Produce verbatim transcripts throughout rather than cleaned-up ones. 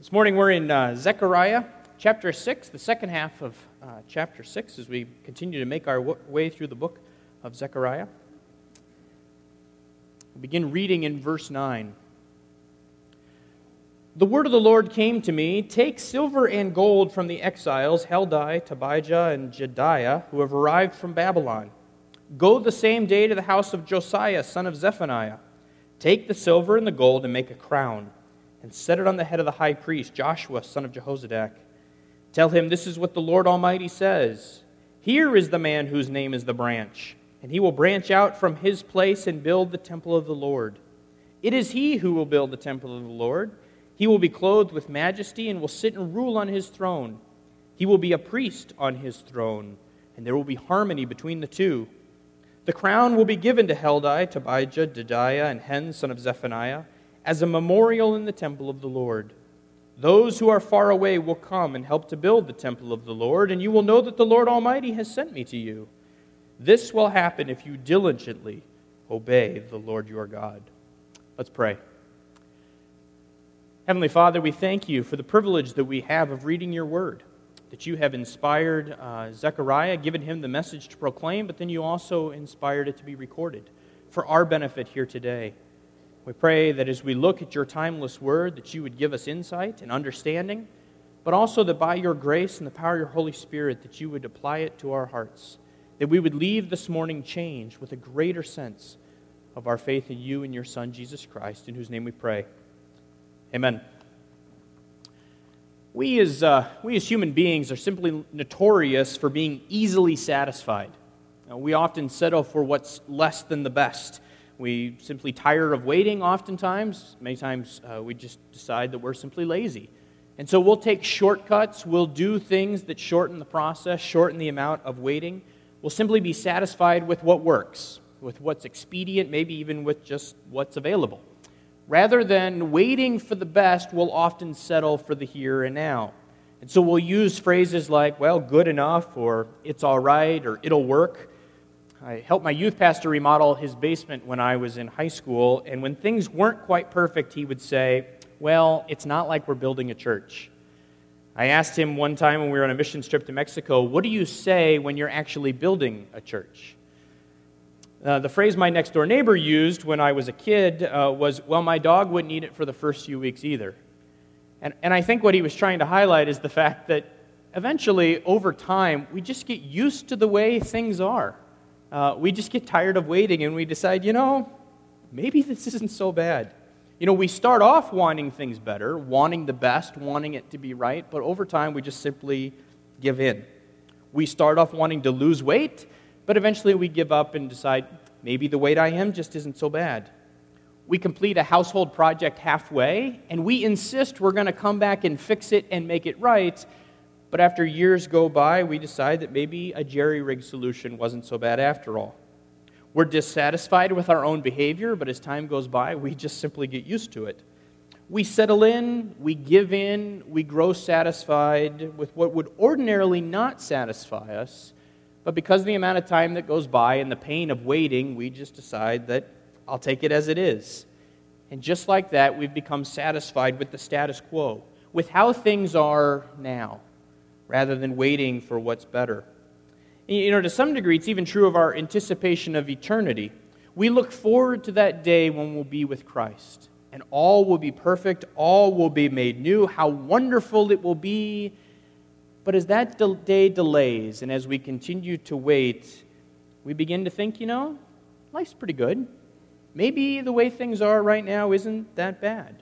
This morning we're in uh, Zechariah chapter six, the second half of uh, chapter six, as we continue to make our w- way through the book of Zechariah. We'll begin reading in verse nine. The word of the Lord came to me, "Take silver and gold from the exiles, Heldai, Tobijah, and Jedaiah, who have arrived from Babylon. Go the same day to the house of Josiah, son of Zephaniah. Take the silver and the gold and make a crown, and set it on the head of the high priest, Joshua, son of Jehozadak. Tell him, this is what the Lord Almighty says. Here is the man whose name is the branch, and he will branch out from his place and build the temple of the Lord. It is he who will build the temple of the Lord. He will be clothed with majesty and will sit and rule on his throne. He will be a priest on his throne, and there will be harmony between the two. The crown will be given to Heldai, Tobijah, Jedaiah, and Hen, son of Zephaniah, as a memorial in the temple of the Lord. Those who are far away will come and help to build the temple of the Lord, and you will know that the Lord Almighty has sent me to you. This will happen if you diligently obey the Lord your God." Let's pray. Heavenly Father, we thank you for the privilege that we have of reading your word, that you have inspired uh, Zechariah, given him the message to proclaim, but then you also inspired it to be recorded for our benefit here today. We pray that as we look at your timeless word, that you would give us insight and understanding, but also that by your grace and the power of your Holy Spirit, that you would apply it to our hearts, that we would leave this morning changed with a greater sense of our faith in you and your Son, Jesus Christ, in whose name we pray. Amen. We as, uh, we as human beings are simply notorious for being easily satisfied. Now, we often settle for what's less than the best. We simply tire of waiting oftentimes. Many times uh, we just decide that we're simply lazy. And so we'll take shortcuts. We'll do things that shorten the process, shorten the amount of waiting. We'll simply be satisfied with what works, with what's expedient, maybe even with just what's available. Rather than waiting for the best, we'll often settle for the here and now. And so we'll use phrases like, well, good enough, or it's all right, or it'll work. I helped my youth pastor remodel his basement when I was in high school, and when things weren't quite perfect, he would say, well, it's not like we're building a church. I asked him one time when we were on a mission trip to Mexico, what do you say when you're actually building a church? Uh, the phrase my next-door neighbor used when I was a kid uh, was, well, my dog wouldn't eat it for the first few weeks either. And, and I think what he was trying to highlight is the fact that eventually, over time, we just get used to the way things are. Uh, we just get tired of waiting and we decide, you know, maybe this isn't so bad. You know, we start off wanting things better, wanting the best, wanting it to be right, but over time we just simply give in. We start off wanting to lose weight, but eventually we give up and decide, maybe the weight I am just isn't so bad. We complete a household project halfway, and we insist we're going to come back and fix it and make it right. But after years go by, we decide that maybe a jerry-rig solution wasn't so bad after all. We're dissatisfied with our own behavior, but as time goes by, we just simply get used to it. We settle in, we give in, we grow satisfied with what would ordinarily not satisfy us, but because of the amount of time that goes by and the pain of waiting, we just decide that I'll take it as it is. And just like that, we've become satisfied with the status quo, with how things are now, rather than waiting for what's better. You know, to some degree, it's even true of our anticipation of eternity. We look forward to that day when we'll be with Christ, and all will be perfect, all will be made new, how wonderful it will be. But as that day delays, and as we continue to wait, we begin to think, you know, life's pretty good. Maybe the way things are right now isn't that bad.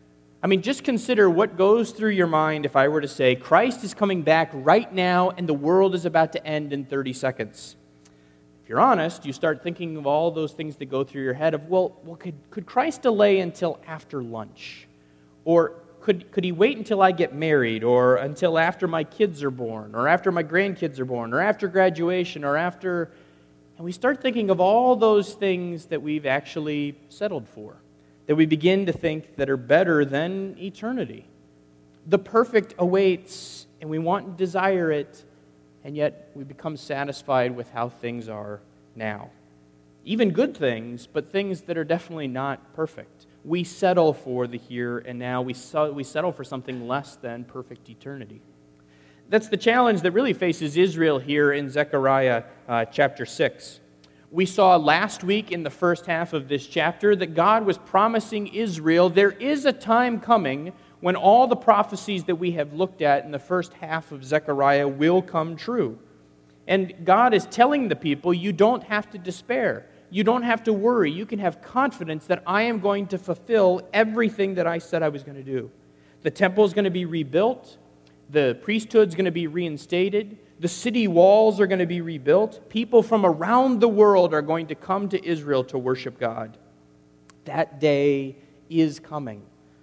I mean, just consider what goes through your mind if I were to say, Christ is coming back right now and the world is about to end in thirty seconds. If you're honest, you start thinking of all those things that go through your head of, well, well could, could Christ delay until after lunch? Or could, could he wait until I get married, or until after my kids are born, or after my grandkids are born, or after graduation, or after... And we start thinking of all those things that we've actually settled for, that we begin to think that are better than eternity. The perfect awaits, and we want and desire it, and yet we become satisfied with how things are now. Even good things, but things that are definitely not perfect. we settle for the here and now. We, so, we settle for something less than perfect eternity. That's the challenge that really faces Israel here in Zechariah uh, chapter six. We saw last week in the first half of this chapter that God was promising Israel there is a time coming when all the prophecies that we have looked at in the first half of Zechariah will come true. And God is telling the people, you don't have to despair. You don't have to worry. You can have confidence that I am going to fulfill everything that I said I was going to do. The temple is going to be rebuilt. The priesthood's going to be reinstated. The city walls are going to be rebuilt. People from around the world are going to come to Israel to worship God. That day is coming.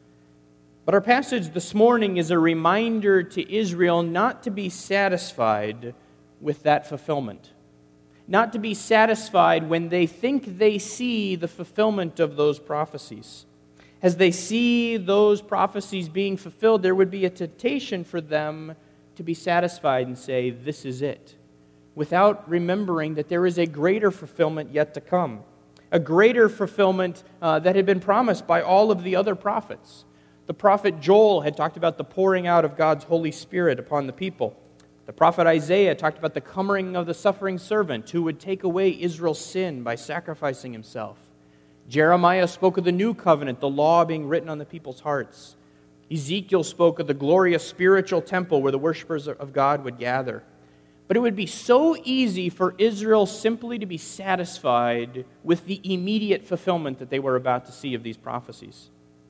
But our passage this morning is a reminder to Israel not to be satisfied with that fulfillment. Not to be satisfied when they think they see the fulfillment of those prophecies. As they see those prophecies being fulfilled, there would be a temptation for them to be satisfied and say, this is it, without remembering that there is a greater fulfillment yet to come, a greater fulfillment uh, that had been promised by all of the other prophets. The prophet Joel had talked about the pouring out of God's Holy Spirit upon the people. The prophet Isaiah talked about the coming of the suffering servant who would take away Israel's sin by sacrificing himself. Jeremiah spoke of the new covenant, the law being written on the people's hearts. Ezekiel spoke of the glorious spiritual temple where the worshipers of God would gather. But it would be so easy for Israel simply to be satisfied with the immediate fulfillment that they were about to see of these prophecies.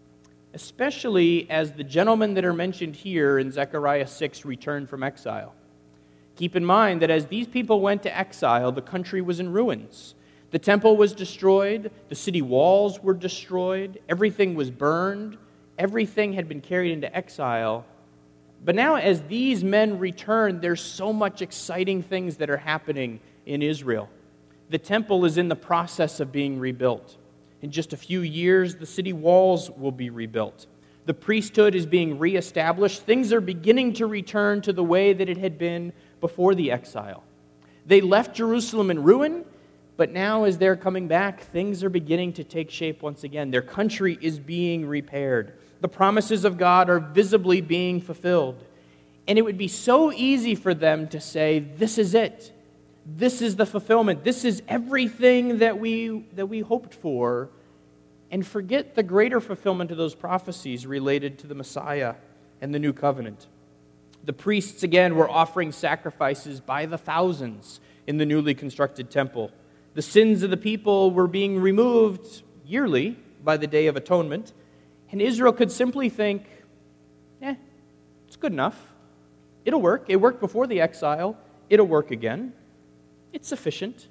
Especially as the gentlemen that are mentioned here in Zechariah six returned from exile. Keep in mind that as these people went to exile, the country was in ruins. The temple was destroyed, the city walls were destroyed, everything was burned, everything had been carried into exile. But now as these men return, there's so much exciting things that are happening in Israel. The temple is in the process of being rebuilt. In just a few years, the city walls will be rebuilt. The priesthood is being reestablished. Things are beginning to return to the way that it had been before the exile. They left Jerusalem in ruin, but now as they're coming back, things are beginning to take shape once again. Their country is being repaired. The promises of God are visibly being fulfilled. And it would be so easy for them to say, this is it. This is the fulfillment. This is everything that we that we hoped for, and forget the greater fulfillment of those prophecies related to the Messiah and the new covenant. The priests, again, were offering sacrifices by the thousands in the newly constructed temple. The sins of the people were being removed yearly by the Day of Atonement, and Israel could simply think, eh, it's good enough. It'll work. It worked before the exile. It'll work again. It's sufficient.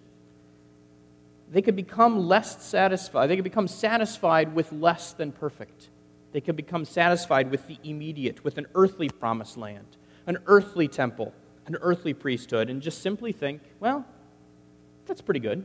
They could become less satisfied. They could become satisfied with less than perfect. They could become satisfied with the immediate, with an earthly promised land, an earthly temple, an earthly priesthood, and just simply think, well, that's pretty good.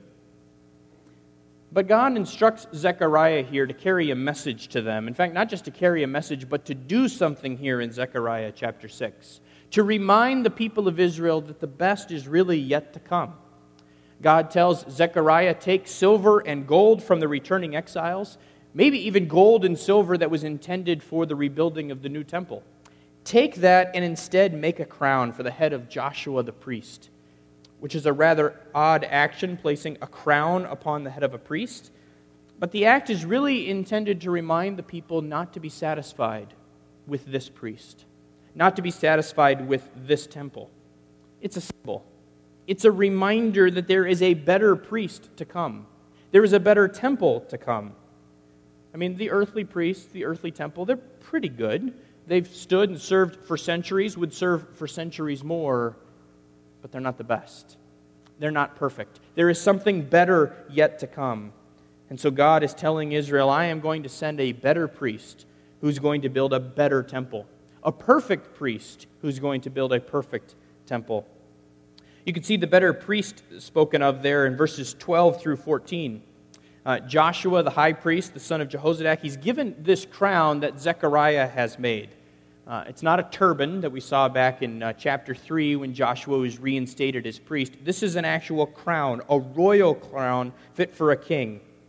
But God instructs Zechariah here to carry a message to them. In fact, not just to carry a message, but to do something here in Zechariah chapter six. To remind the people of Israel that the best is really yet to come. God tells Zechariah, take silver and gold from the returning exiles, maybe even gold and silver that was intended for the rebuilding of the new temple. Take that and instead make a crown for the head of Joshua the priest, which is a rather odd action, placing a crown upon the head of a priest. But the act is really intended to remind the people not to be satisfied with this priest, not to be satisfied with this temple. It's a symbol. It's a reminder that there is a better priest to come. There is a better temple to come. I mean, the earthly priests, the earthly temple, they're pretty good. They've stood and served for centuries, would serve for centuries more, but they're not the best. They're not perfect. There is something better yet to come. And so God is telling Israel, I am going to send a better priest who's going to build a better temple. A perfect priest who's going to build a perfect temple. You can see the better priest spoken of there in verses twelve through fourteen. Uh, Joshua, the high priest, the son of Jehozadak, he's given this crown that Zechariah has made. Uh, it's not a turban that we saw back in uh, chapter three when Joshua was reinstated as priest. This is an actual crown, a royal crown fit for a king.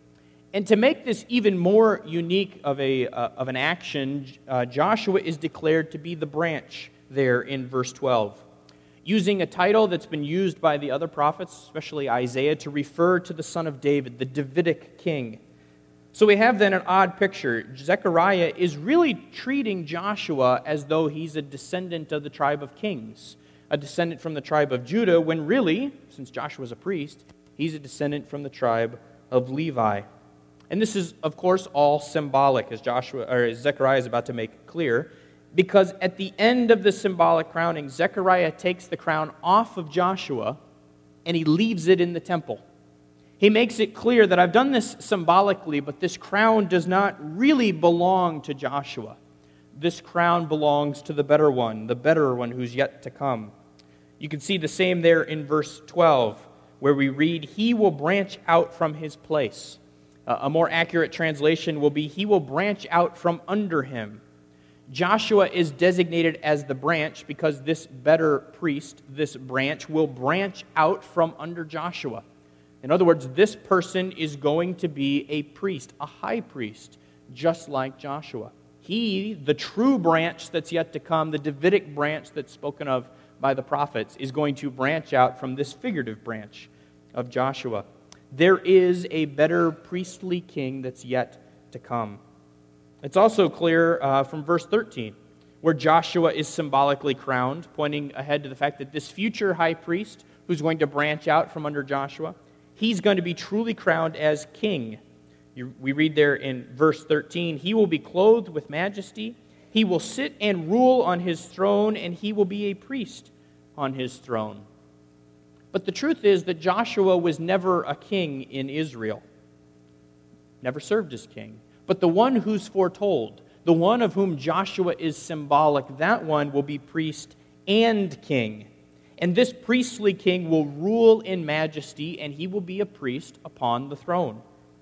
And to make this even more unique of, a, uh, of an action, uh, Joshua is declared to be the branch there in verse twelve, using a title that's been used by the other prophets, especially Isaiah, to refer to the son of David, the Davidic king. So we have then an odd picture. Zechariah is really treating Joshua as though he's a descendant of the tribe of kings, a descendant from the tribe of Judah, when really, since Joshua's a priest, he's a descendant from the tribe of Levi. And this is, of course, all symbolic, as Joshua or as Zechariah is about to make clear, because at the end of the symbolic crowning, Zechariah takes the crown off of Joshua and he leaves it in the temple. He makes it clear that I've done this symbolically, but this crown does not really belong to Joshua. This crown belongs to the better one, the better one who's yet to come. You can see the same there in verse twelve, where we read, "He will branch out from his place." Uh, a more accurate translation will be, "He will branch out from under him." Joshua is designated as the branch because this better priest, this branch, will branch out from under Joshua. In other words, this person is going to be a priest, a high priest, just like Joshua. He, the true branch that's yet to come, the Davidic branch that's spoken of by the prophets, is going to branch out from this figurative branch of Joshua. There is a better priestly king that's yet to come. It's also clear uh, from verse thirteen, where Joshua is symbolically crowned, pointing ahead to the fact that this future high priest, who's going to branch out from under Joshua, he's going to be truly crowned as king. You, we read there in verse thirteen, "He will be clothed with majesty, he will sit and rule on his throne, and he will be a priest on his throne." But the truth is that Joshua was never a king in Israel, never served as king. But the one who's foretold, the one of whom Joshua is symbolic, that one will be priest and king. And this priestly king will rule in majesty, and he will be a priest upon the throne.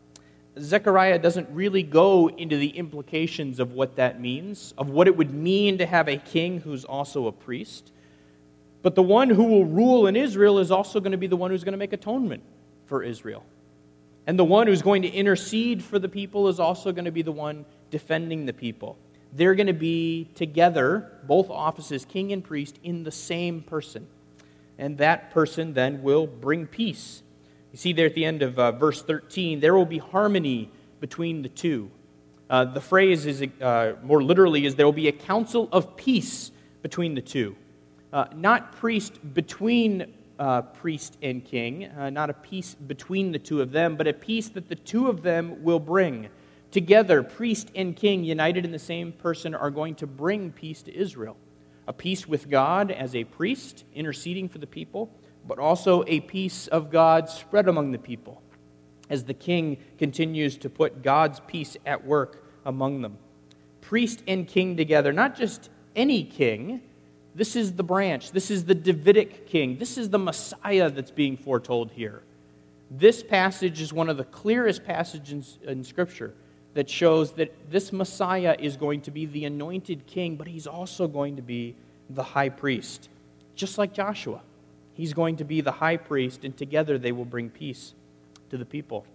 Zechariah doesn't really go into the implications of what that means, of what it would mean to have a king who's also a priest. But the one who will rule in Israel is also going to be the one who's going to make atonement for Israel. And the one who's going to intercede for the people is also going to be the one defending the people. They're going to be together, both offices, king and priest, in the same person. And that person then will bring peace. You see there at the end of uh, verse thirteen, there will be harmony between the two. Uh, the phrase is uh, more literally is there will be a council of peace between the two. Uh, not priest between uh, priest and king, uh, not a peace between the two of them, but a peace that the two of them will bring. Together, priest and king, united in the same person, are going to bring peace to Israel. A peace with God as a priest, interceding for the people, but also a peace of God spread among the people, as the king continues to put God's peace at work among them. Priest and king together, not just any king. This is the branch. This is the Davidic king. This is the Messiah that's being foretold here. This passage is one of the clearest passages in, in Scripture that shows that this Messiah is going to be the anointed king, but he's also going to be the high priest. Just like Joshua. He's going to be the high priest, and together they will bring peace to the people.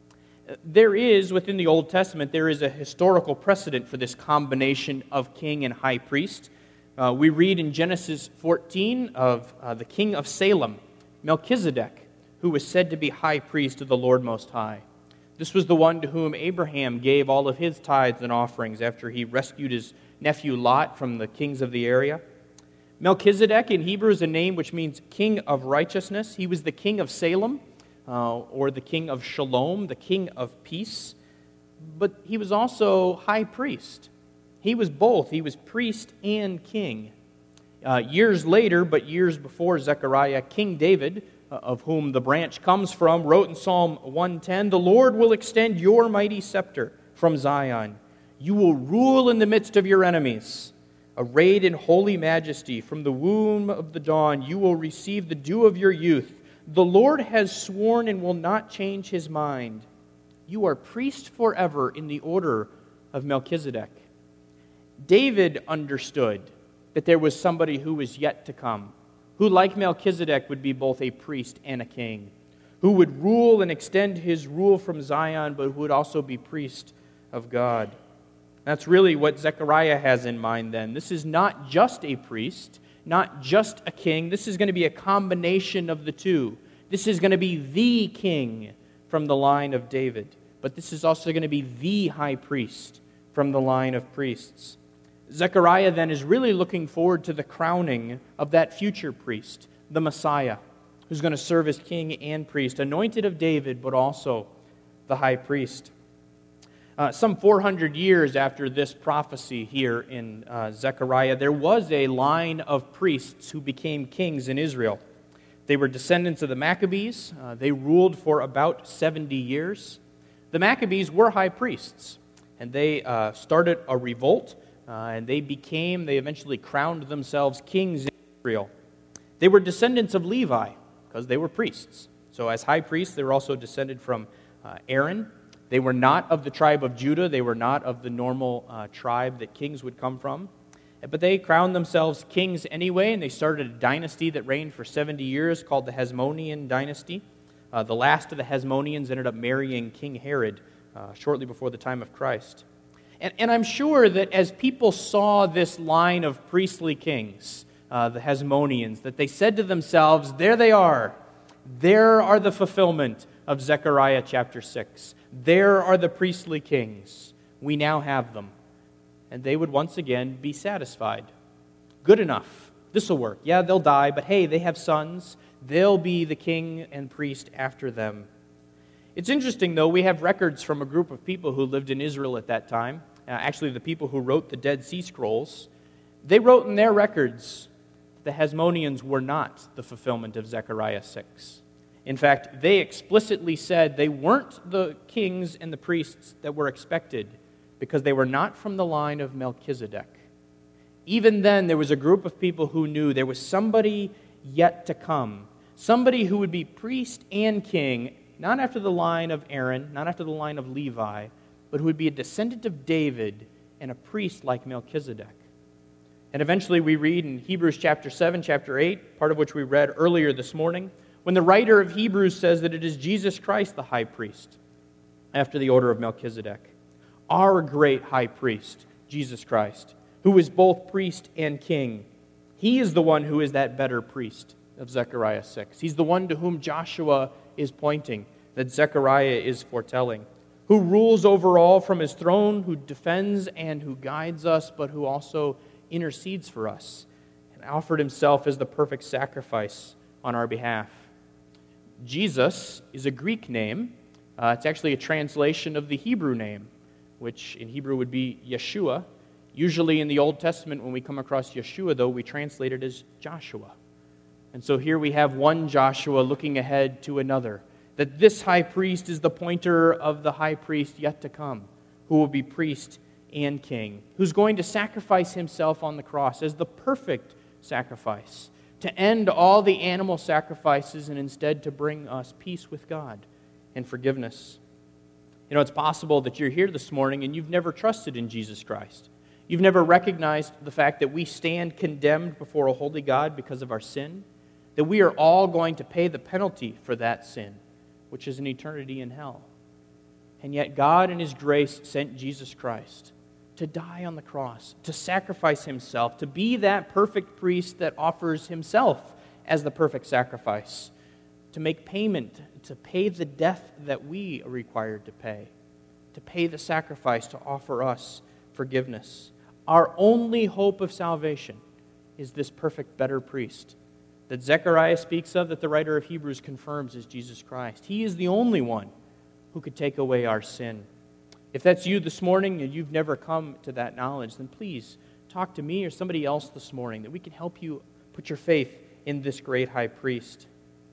There is, within the Old Testament, there is a historical precedent for this combination of king and high priest. Uh, we read in Genesis fourteen of uh, the king of Salem, Melchizedek, who was said to be high priest of the Lord Most High. This was the one to whom Abraham gave all of his tithes and offerings after he rescued his nephew Lot from the kings of the area. Melchizedek in Hebrew is a name which means king of righteousness. He was the king of Salem, uh, or the king of Shalom, the king of peace. But he was also high priest. He was both. He was priest and king. Uh, years later, but years before Zechariah, King David, uh, of whom the branch comes from, wrote in Psalm one ten, "The Lord will extend your mighty scepter from Zion. You will rule in the midst of your enemies. Arrayed in holy majesty, from the womb of the dawn, you will receive the dew of your youth. The Lord has sworn and will not change his mind. You are priest forever in the order of Melchizedek." David understood that there was somebody who was yet to come, who, like Melchizedek, would be both a priest and a king, who would rule and extend his rule from Zion, but who would also be priest of God. That's really what Zechariah has in mind then. This is not just a priest, not just a king. This is going to be a combination of the two. This is going to be the king from the line of David, but this is also going to be the high priest from the line of priests. Zechariah then is really looking forward to the crowning of that future priest, the Messiah, who's going to serve as king and priest, anointed of David, but also the high priest. Uh, some four hundred years after this prophecy here in uh, Zechariah, there was a line of priests who became kings in Israel. They were descendants of the Maccabees. Uh, they ruled for about seventy years. The Maccabees were high priests, and they uh, started a revolt, uh, and they became, they eventually crowned themselves kings in Israel. They were descendants of Levi, because they were priests. So as high priests, they were also descended from uh, Aaron. They were not of the tribe of Judah. They were not of the normal uh, tribe that kings would come from. But they crowned themselves kings anyway, and they started a dynasty that reigned for seventy years called the Hasmonean dynasty. Uh, the last of the Hasmoneans ended up marrying King Herod uh, shortly before the time of Christ. And, and I'm sure that as people saw this line of priestly kings, uh, the Hasmoneans, that they said to themselves, there they are. There are the fulfillment of Zechariah chapter six. There are the priestly kings. We now have them. And they would once again be satisfied. Good enough. This will work. Yeah, they'll die, but hey, they have sons. They'll be the king and priest after them. It's interesting, though, we have records from a group of people who lived in Israel at that time. Uh, actually, the people who wrote the Dead Sea Scrolls. They wrote in their records the Hasmoneans were not the fulfillment of Zechariah six. In fact, they explicitly said they weren't the kings and the priests that were expected because they were not from the line of Melchizedek. Even then, there was a group of people who knew there was somebody yet to come, somebody who would be priest and king, not after the line of Aaron, not after the line of Levi, but who would be a descendant of David and a priest like Melchizedek. And eventually we read in Hebrews chapter seven, chapter eight, part of which we read earlier this morning, when the writer of Hebrews says that it is Jesus Christ the high priest, after the order of Melchizedek. Our great high priest, Jesus Christ, who is both priest and king. He is the one who is that better priest of Zechariah six. He's the one to whom Joshua is pointing, that Zechariah is foretelling, who rules over all from his throne, who defends and who guides us, but who also intercedes for us, and offered himself as the perfect sacrifice on our behalf. Jesus is a Greek name. Uh, it's actually a translation of the Hebrew name, which in Hebrew would be Yeshua. Usually in the Old Testament, when we come across Yeshua, though, we translate it as Joshua. And so here we have one Joshua looking ahead to another, that this high priest is the pointer of the high priest yet to come, who will be priest and king, who's going to sacrifice himself on the cross as the perfect sacrifice, to end all the animal sacrifices and instead to bring us peace with God and forgiveness. You know, it's possible that you're here this morning and you've never trusted in Jesus Christ. You've never recognized the fact that we stand condemned before a holy God because of our sin, that we are all going to pay the penalty for that sin, which is an eternity in hell. And yet God in His grace sent Jesus Christ to die on the cross, to sacrifice Himself, to be that perfect priest that offers Himself as the perfect sacrifice, to make payment, to pay the death that we are required to pay, to pay the sacrifice to offer us forgiveness. Our only hope of salvation is this perfect, better priest that Zechariah speaks of, that the writer of Hebrews confirms is Jesus Christ. He is the only one who could take away our sin. If that's you this morning and you've never come to that knowledge, then please talk to me or somebody else this morning that we can help you put your faith in this great high priest.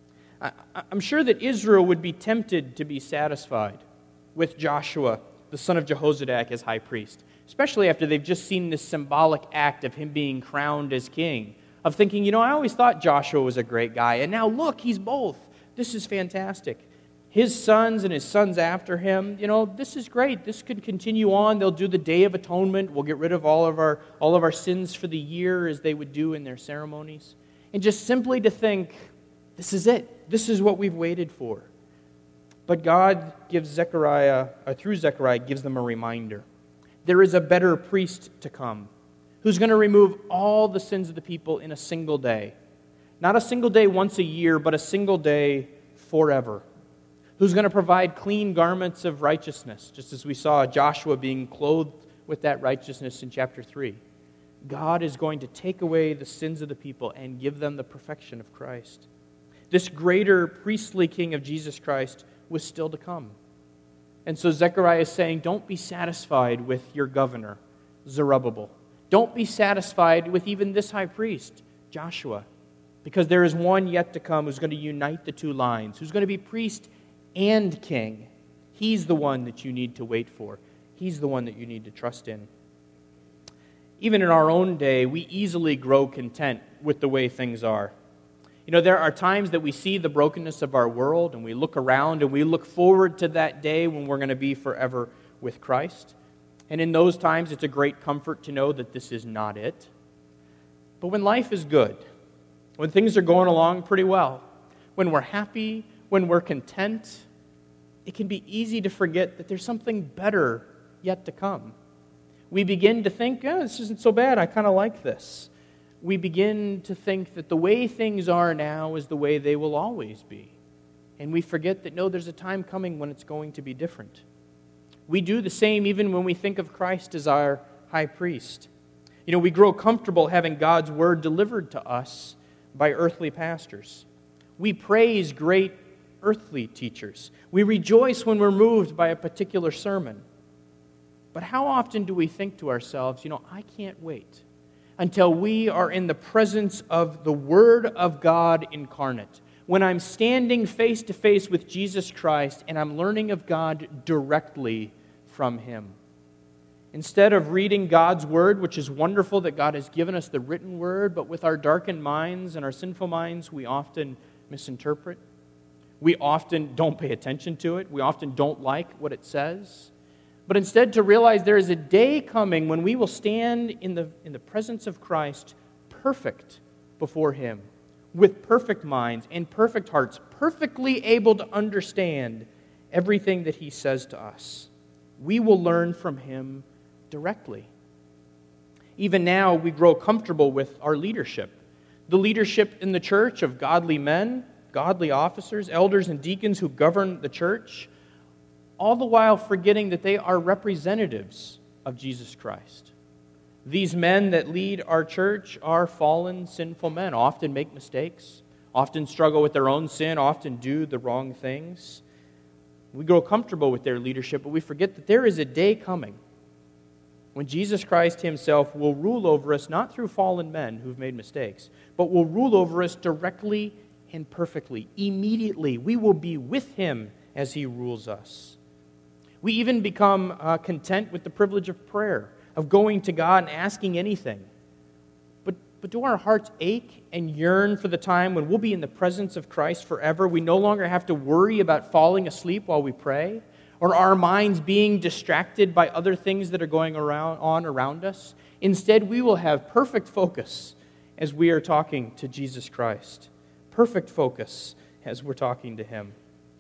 I, I'm sure that Israel would be tempted to be satisfied with Joshua, the son of Jehozadak, as high priest, especially after they've just seen this symbolic act of him being crowned as king, of thinking, you know, I always thought Joshua was a great guy, and now look, he's both. This is fantastic. His sons and his sons after him, you know, this is great. This could continue on. They'll do the Day of Atonement. We'll get rid of all of our all of our sins for the year as they would do in their ceremonies. And just simply to think, this is it. This is what we've waited for. But God gives Zechariah, or through Zechariah, gives them a reminder. There is a better priest to come who's going to remove all the sins of the people in a single day. Not a single day once a year, but a single day forever. Who's going to provide clean garments of righteousness, just as we saw Joshua being clothed with that righteousness in chapter three. God is going to take away the sins of the people and give them the perfection of Christ. This greater priestly king of Jesus Christ was still to come. And so Zechariah is saying, don't be satisfied with your governor, Zerubbabel. Don't be satisfied with even this high priest, Joshua, because there is one yet to come who's going to unite the two lines, who's going to be priest and king. He's the one that you need to wait for. He's the one that you need to trust in. Even in our own day, we easily grow content with the way things are. You know, there are times that we see the brokenness of our world and we look around and we look forward to that day when we're going to be forever with Christ. And in those times, it's a great comfort to know that this is not it. But when life is good, when things are going along pretty well, when we're happy, when we're content, it can be easy to forget that there's something better yet to come. We begin to think, oh, this isn't so bad, I kind of like this. We begin to think that the way things are now is the way they will always be. And we forget that, no, there's a time coming when it's going to be different. We do the same even when we think of Christ as our high priest. You know, we grow comfortable having God's word delivered to us by earthly pastors. We praise great earthly teachers. We rejoice when we're moved by a particular sermon. But how often do we think to ourselves, you know, I can't wait until we are in the presence of the Word of God incarnate, when I'm standing face to face with Jesus Christ and I'm learning of God directly from Him. Instead of reading God's Word, which is wonderful that God has given us the written Word, but with our darkened minds and our sinful minds, we often misinterpret. We often don't pay attention to it. We often don't like what it says. But instead to realize there is a day coming when we will stand in the, in the presence of Christ perfect before Him, with perfect minds and perfect hearts, perfectly able to understand everything that He says to us. We will learn from Him directly. Even now, we grow comfortable with our leadership. The leadership in the church of godly men, godly officers, elders, and deacons who govern the church, all the while forgetting that they are representatives of Jesus Christ. These men that lead our church are fallen, sinful men, often make mistakes, often struggle with their own sin, often do the wrong things. We grow comfortable with their leadership, but we forget that there is a day coming when Jesus Christ Himself will rule over us, not through fallen men who've made mistakes, but will rule over us directly and perfectly. Immediately, we will be with Him as He rules us. We even become uh, content with the privilege of prayer, of going to God and asking anything. But, but do our hearts ache and yearn for the time when we'll be in the presence of Christ forever? We no longer have to worry about falling asleep while we pray, or our minds being distracted by other things that are going around, on around us. Instead, we will have perfect focus as we are talking to Jesus Christ. Perfect focus as we're talking to Him.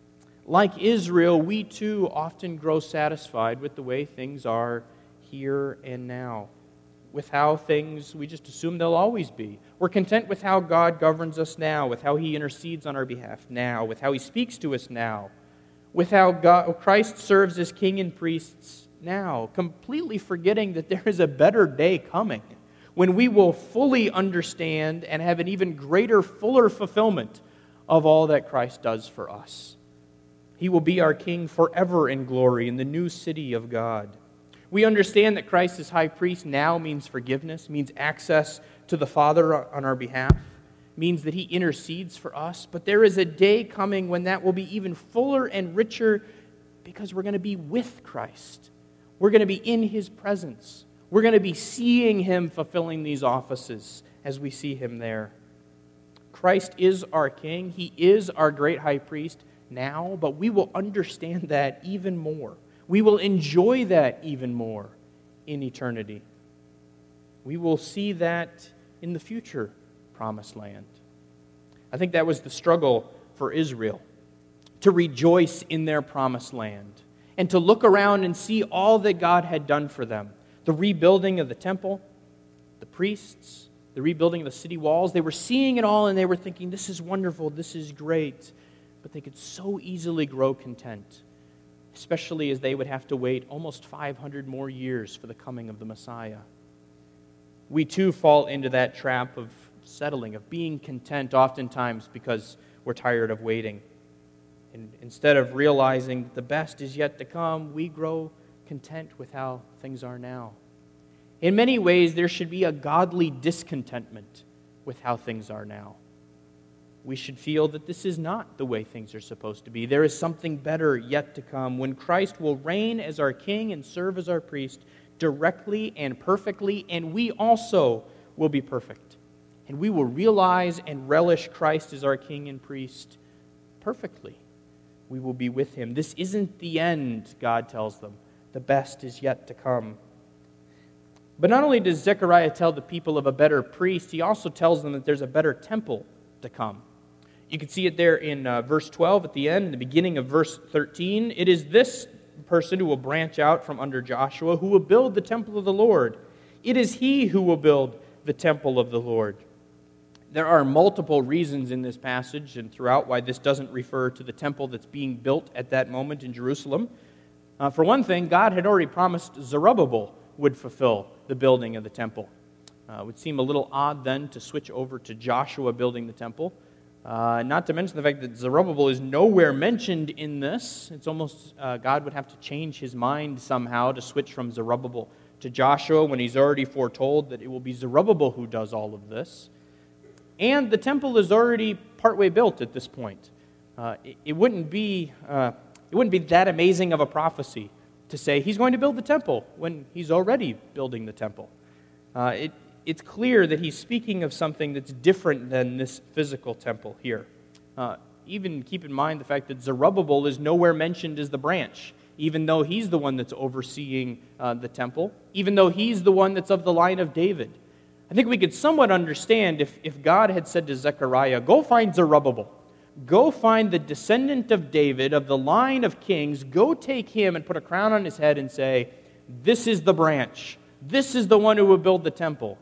Like Israel, we too often grow satisfied with the way things are here and now. With how things, we just assume they'll always be. We're content with how God governs us now, with how He intercedes on our behalf now, with how He speaks to us now, with how God, Christ serves as King and priests now, completely forgetting that there is a better day coming when we will fully understand and have an even greater, fuller fulfillment of all that Christ does for us. He will be our King forever in glory in the new city of God. We understand that Christ as high priest now means forgiveness, means access to the Father on our behalf, means that He intercedes for us. But there is a day coming when that will be even fuller and richer because we're going to be with Christ. We're going to be in His presence. We're going to be seeing Him fulfilling these offices as we see Him there. Christ is our King. He is our great high priest now, but we will understand that even more. We will enjoy that even more in eternity. We will see that in the future promised land. I think that was the struggle for Israel. to rejoice in their promised land, and to look around and see all that God had done for them. The rebuilding of the temple, the priests, the rebuilding of the city walls. They were seeing it all and they were thinking, this is wonderful, this is great. But they could so easily grow content, especially as they would have to wait almost five hundred more years for the coming of the Messiah. We too fall into that trap of settling, of being content oftentimes because we're tired of waiting. And instead of realizing the best is yet to come, we grow content with how things are now. In many ways, there should be a godly discontentment with how things are now. We should feel that this is not the way things are supposed to be. There is something better yet to come, when Christ will reign as our King and serve as our priest directly and perfectly, and we also will be perfect. And we will realize and relish Christ as our King and priest perfectly. We will be with him. This isn't the end, God tells them. The best is yet to come. But not only does Zechariah tell the people of a better priest, he also tells them that there's a better temple to come. You can see it there in uh, verse twelve at the end, in the beginning of verse thirteen. It is this person who will branch out from under Joshua who will build the temple of the Lord. It is he who will build the temple of the Lord. There are multiple reasons in this passage and throughout why this doesn't refer to the temple that's being built at that moment in Jerusalem. Uh, for one thing, God had already promised Zerubbabel would fulfill the building of the temple. Uh, it would seem a little odd then to switch over to Joshua building the temple. Uh, not to mention the fact that Zerubbabel is nowhere mentioned in this. It's almost uh, God would have to change his mind somehow to switch from Zerubbabel to Joshua when he's already foretold that it will be Zerubbabel who does all of this. And the temple is already partway built at this point. Uh, it, it wouldn't be uh, it wouldn't be that amazing of a prophecy to say he's going to build the temple when he's already building the temple. Uh, it It's clear that he's speaking of something that's different than this physical temple here. Uh, even keep in mind the fact that Zerubbabel is nowhere mentioned as the branch, even though he's the one that's overseeing uh, the temple, even though he's the one that's of the line of David. I think we could somewhat understand if, if God had said to Zechariah, go find Zerubbabel, go find the descendant of David, of the line of kings, go take him and put a crown on his head and say, this is the branch, this is the one who will build the temple.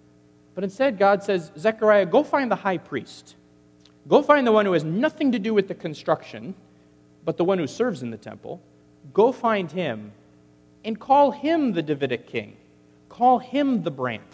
But instead, God says, Zechariah, go find the high priest. Go find the one who has nothing to do with the construction, but the one who serves in the temple. Go find him and call him the Davidic king. Call him the branch.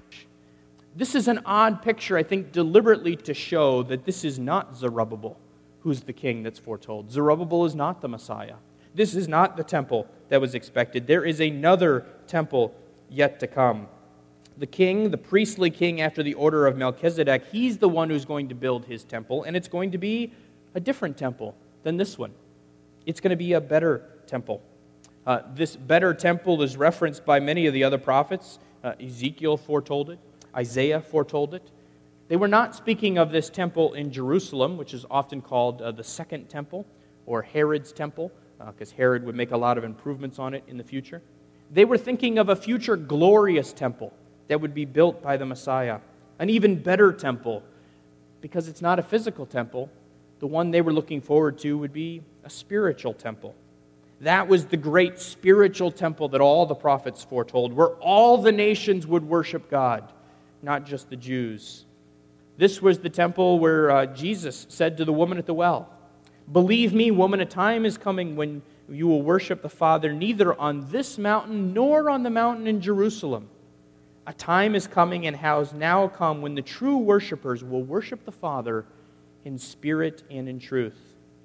This is an odd picture, I think, deliberately to show that this is not Zerubbabel who's the king that's foretold. Zerubbabel is not the Messiah. This is not the temple that was expected. There is another temple yet to come. The king, the priestly king after the order of Melchizedek, he's the one who's going to build his temple, and it's going to be a different temple than this one. It's going to be a better temple. Uh, this better temple is referenced by many of the other prophets. Uh, Ezekiel foretold it. Isaiah foretold it. They were not speaking of this temple in Jerusalem, which is often called uh, the Second Temple, or Herod's temple, because uh, Herod would make a lot of improvements on it in the future. They were thinking of a future glorious temple that would be built by the Messiah. An even better temple, because it's not a physical temple. The one they were looking forward to would be a spiritual temple. That was the great spiritual temple that all the prophets foretold, where all the nations would worship God, not just the Jews. This was the temple where uh, Jesus said to the woman at the well, believe me, woman, a time is coming when you will worship the Father neither on this mountain nor on the mountain in Jerusalem. A time is coming and has now come when the true worshipers will worship the Father in spirit and in truth.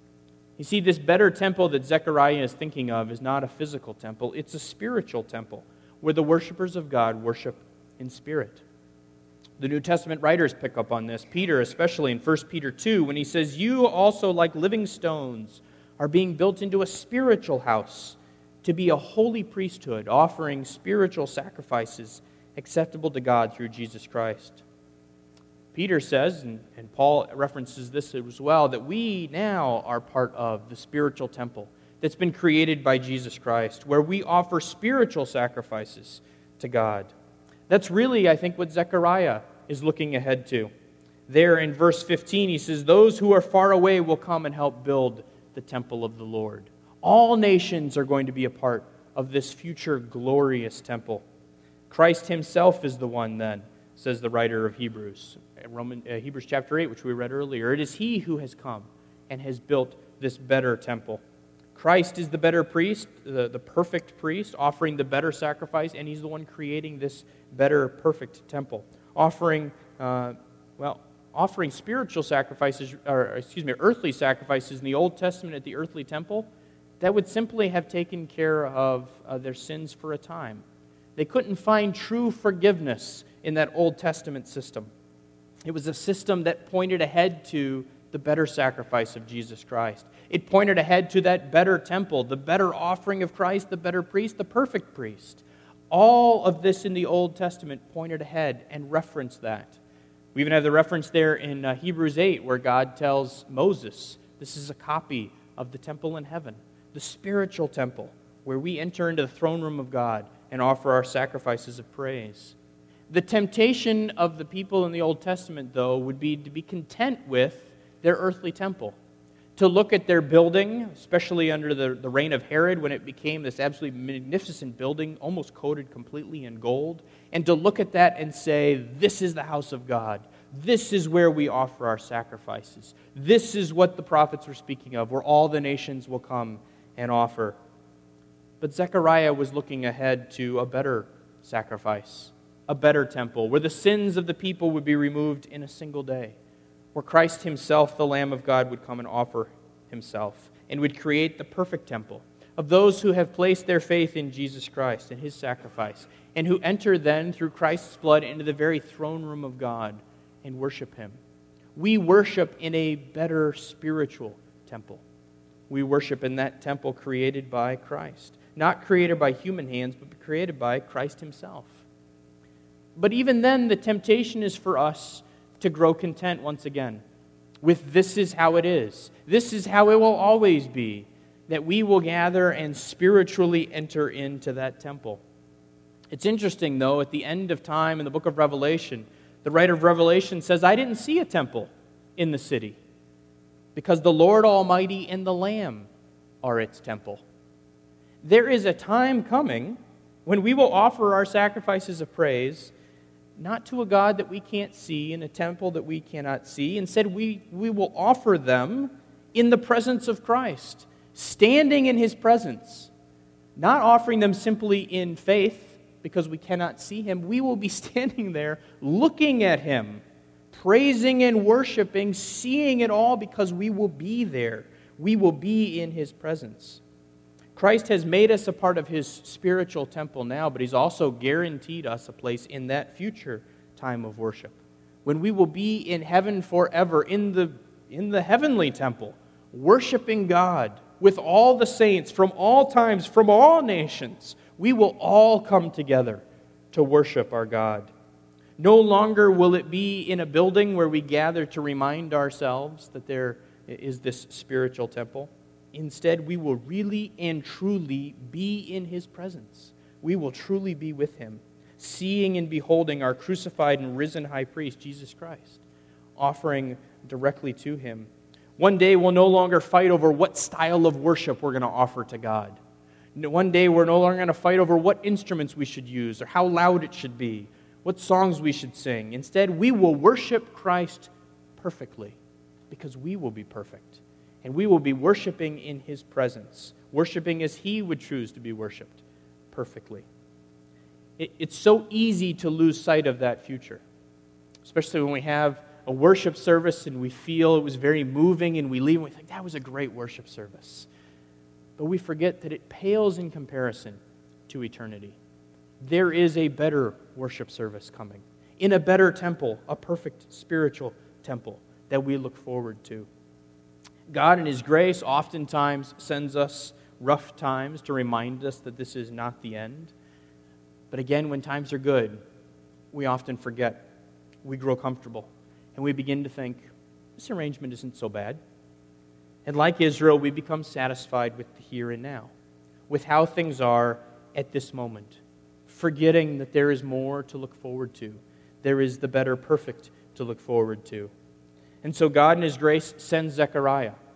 You see, this better temple that Zechariah is thinking of is not a physical temple. It's a spiritual temple where the worshipers of God worship in spirit. The New Testament writers pick up on this. Peter, especially in First Peter two, when he says, you also, like living stones, are being built into a spiritual house to be a holy priesthood, offering spiritual sacrifices acceptable to God through Jesus Christ. Peter says, and, and Paul references this as well, that we now are part of the spiritual temple that's been created by Jesus Christ, where we offer spiritual sacrifices to God. That's really, I think, what Zechariah is looking ahead to. There in verse fifteen, he says, those who are far away will come and help build the temple of the Lord. All nations are going to be a part of this future glorious temple. Christ himself is the one then, says the writer of Hebrews. Roman, uh, Hebrews chapter eight, which we read earlier. It is he who has come and has built this better temple. Christ is the better priest, the, the perfect priest, offering the better sacrifice, and he's the one creating this better, perfect temple. Offering, uh, well, offering spiritual sacrifices, or excuse me, earthly sacrifices in the Old Testament at the earthly temple, that would simply have taken care of uh, their sins for a time. They couldn't find true forgiveness in that Old Testament system. It was a system that pointed ahead to the better sacrifice of Jesus Christ. It pointed ahead to that better temple, the better offering of Christ, the better priest, the perfect priest. All of this in the Old Testament pointed ahead and referenced that. We even have the reference there in uh, Hebrews eight where God tells Moses, this is a copy of the temple in heaven, the spiritual temple, where we enter into the throne room of God and offer our sacrifices of praise. The temptation of the people in the Old Testament, though, would be to be content with their earthly temple, to look at their building, especially under the, the reign of Herod when it became this absolutely magnificent building, almost coated completely in gold, and to look at that and say, this is the house of God. This is where we offer our sacrifices. This is what the prophets were speaking of, where all the nations will come and offer. But Zechariah was looking ahead to a better sacrifice, a better temple, where the sins of the people would be removed in a single day, where Christ himself, the Lamb of God, would come and offer himself and would create the perfect temple of those who have placed their faith in Jesus Christ and his sacrifice, and who enter then through Christ's blood into the very throne room of God and worship him. We worship in a better spiritual temple. We worship in that temple created by Christ, not created by human hands, but created by Christ himself. But even then, the temptation is for us to grow content once again with this is how it is. This is how it will always be, that we will gather and spiritually enter into that temple. It's interesting, though, at the end of time in the book of Revelation, the writer of Revelation says, I didn't see a temple in the city because the Lord Almighty and the Lamb are its temple. There is a time coming when we will offer our sacrifices of praise not to a God that we can't see, in a temple that we cannot see. Instead, we, we will offer them in the presence of Christ, standing in his presence, not offering them simply in faith because we cannot see him. We will be standing there looking at him, praising and worshiping, seeing it all because we will be there. We will be in his presence. Christ has made us a part of his spiritual temple now, but he's also guaranteed us a place in that future time of worship, when we will be in heaven forever, in the, in the heavenly temple, worshiping God with all the saints from all times, from all nations. We will all come together to worship our God. No longer will it be in a building where we gather to remind ourselves that there is this spiritual temple. Instead, we will really and truly be in his presence. We will truly be with him, seeing and beholding our crucified and risen high priest, Jesus Christ, offering directly to him. One day, we'll no longer fight over what style of worship we're going to offer to God. One day, we're no longer going to fight over what instruments we should use or how loud it should be, what songs we should sing. Instead, we will worship Christ perfectly because we will be perfect. And we will be worshiping in his presence, worshiping as he would choose to be worshiped perfectly. It, it's so easy to lose sight of that future, especially when we have a worship service and we feel it was very moving and we leave and we think, that was a great worship service. But we forget that it pales in comparison to eternity. There is a better worship service coming, in a better temple, a perfect spiritual temple that we look forward to. God in his grace oftentimes sends us rough times to remind us that this is not the end. But again, when times are good, we often forget. We grow comfortable, and we begin to think, this arrangement isn't so bad. And like Israel, we become satisfied with the here and now, with how things are at this moment, forgetting that there is more to look forward to. There is the better perfect to look forward to. And so God in his grace sends Zechariah.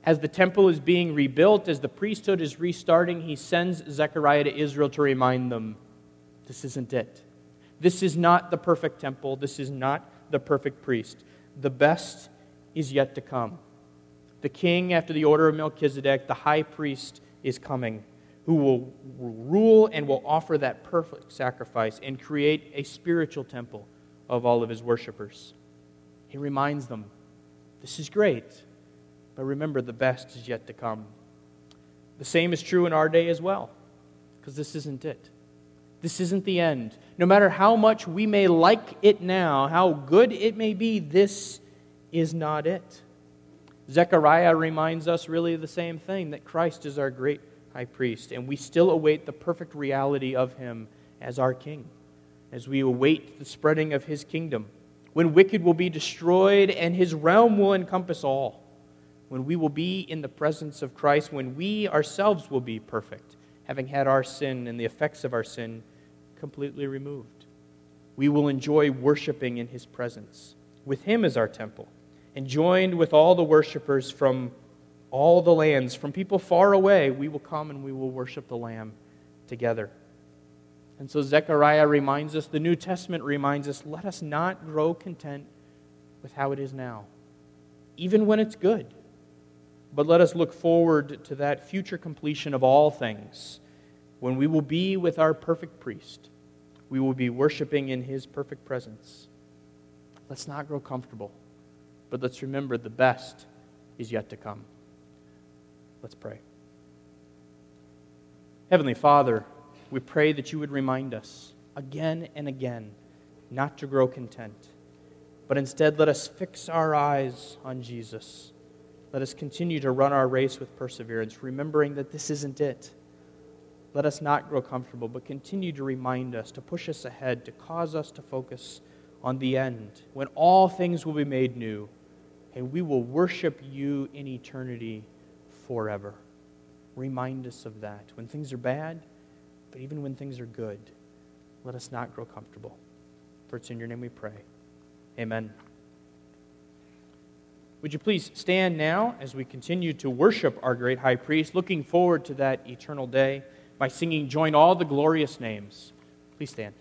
As the temple is being rebuilt, as the priesthood is restarting, he sends Zechariah to Israel to remind them, this isn't it. This is not the perfect temple. This is not the perfect priest. The best is yet to come. The king, after the order of Melchizedek, the high priest, is coming, who will rule and will offer that perfect sacrifice and create a spiritual temple of all of his worshipers. He reminds them, this is great, but remember, the best is yet to come. The same is true in our day as well, because this isn't it. This isn't the end. No matter how much we may like it now, how good it may be, this is not it. Zechariah reminds us really the same thing, that Christ is our great high priest, and we still await the perfect reality of him as our king, as we await the spreading of his kingdom, when wicked will be destroyed and his realm will encompass all, when we will be in the presence of Christ, when we ourselves will be perfect, having had our sin and the effects of our sin completely removed. We will enjoy worshiping in his presence, with him as our temple, and joined with all the worshipers from all the lands, from people far away, we will come and we will worship the Lamb together. And so Zechariah reminds us, the New Testament reminds us, let us not grow content with how it is now, even when it's good. But let us look forward to that future completion of all things, when we will be with our perfect priest. We will be worshiping in his perfect presence. Let's not grow comfortable, but let's remember the best is yet to come. Let's pray. Heavenly Father, we pray that you would remind us again and again not to grow content, but instead let us fix our eyes on Jesus. Let us continue to run our race with perseverance, remembering that this isn't it. Let us not grow comfortable, but continue to remind us, to push us ahead, to cause us to focus on the end, when all things will be made new, and we will worship you in eternity forever. Remind us of that. When things are bad, but even when things are good, let us not grow comfortable. For it's in your name we pray. Amen. Would you please stand now as we continue to worship our great high priest, looking forward to that eternal day by singing Join All the Glorious Names. Please stand.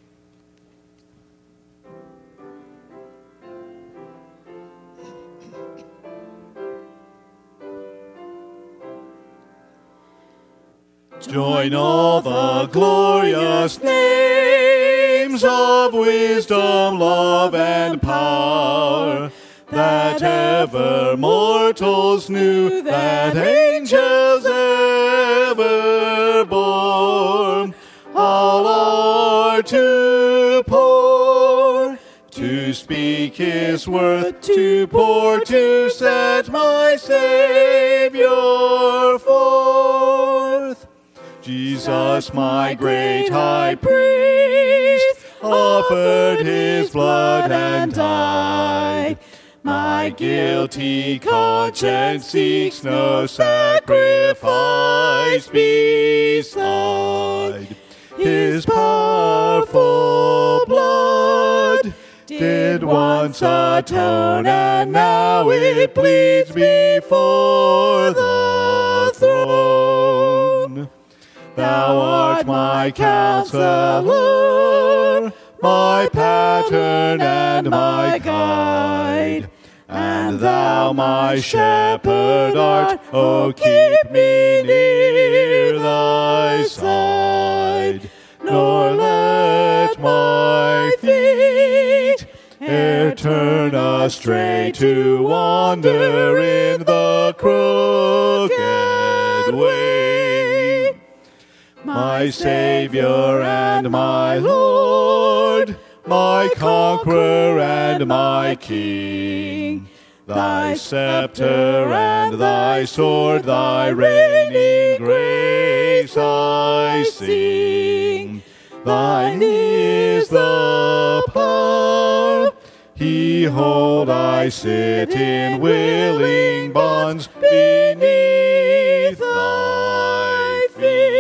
Join all the glorious names of wisdom, love, and power, that ever mortals knew, that angels ever bore. All are to pour, to speak his worth, to pour, to set my Savior forth. Jesus, my great high priest, offered his blood and died. My guilty conscience seeks no sacrifice beside. His powerful blood did once atone, and now it pleads before the throne. Thou art my counselor, my pattern and my guide, and thou my shepherd art, O keep me near thy side, nor let my feet e'er turn astray to wander in the crooked way. My Savior and my Lord, my conqueror and my King, thy scepter and thy sword, thy reigning grace I sing. Thine is the power, behold, I sit in willing bonds beneath thy feet.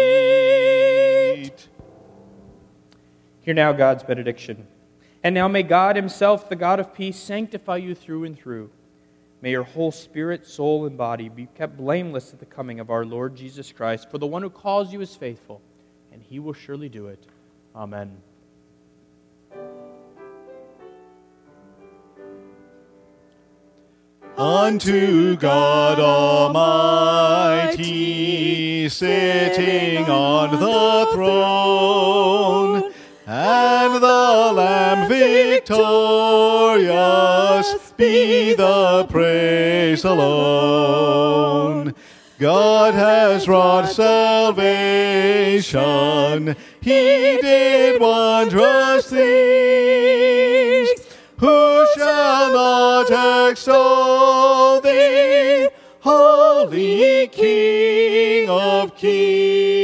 Hear now God's benediction. And now may God himself, the God of peace, sanctify you through and through. May your whole spirit, soul, and body be kept blameless at the coming of our Lord Jesus Christ. For the one who calls you is faithful, and he will surely do it. Amen. Unto God Almighty, sitting on the throne, and the Lamb victorious, be the praise alone. God has wrought salvation, he did wondrous things. Who shall not extol thee, Holy King of Kings?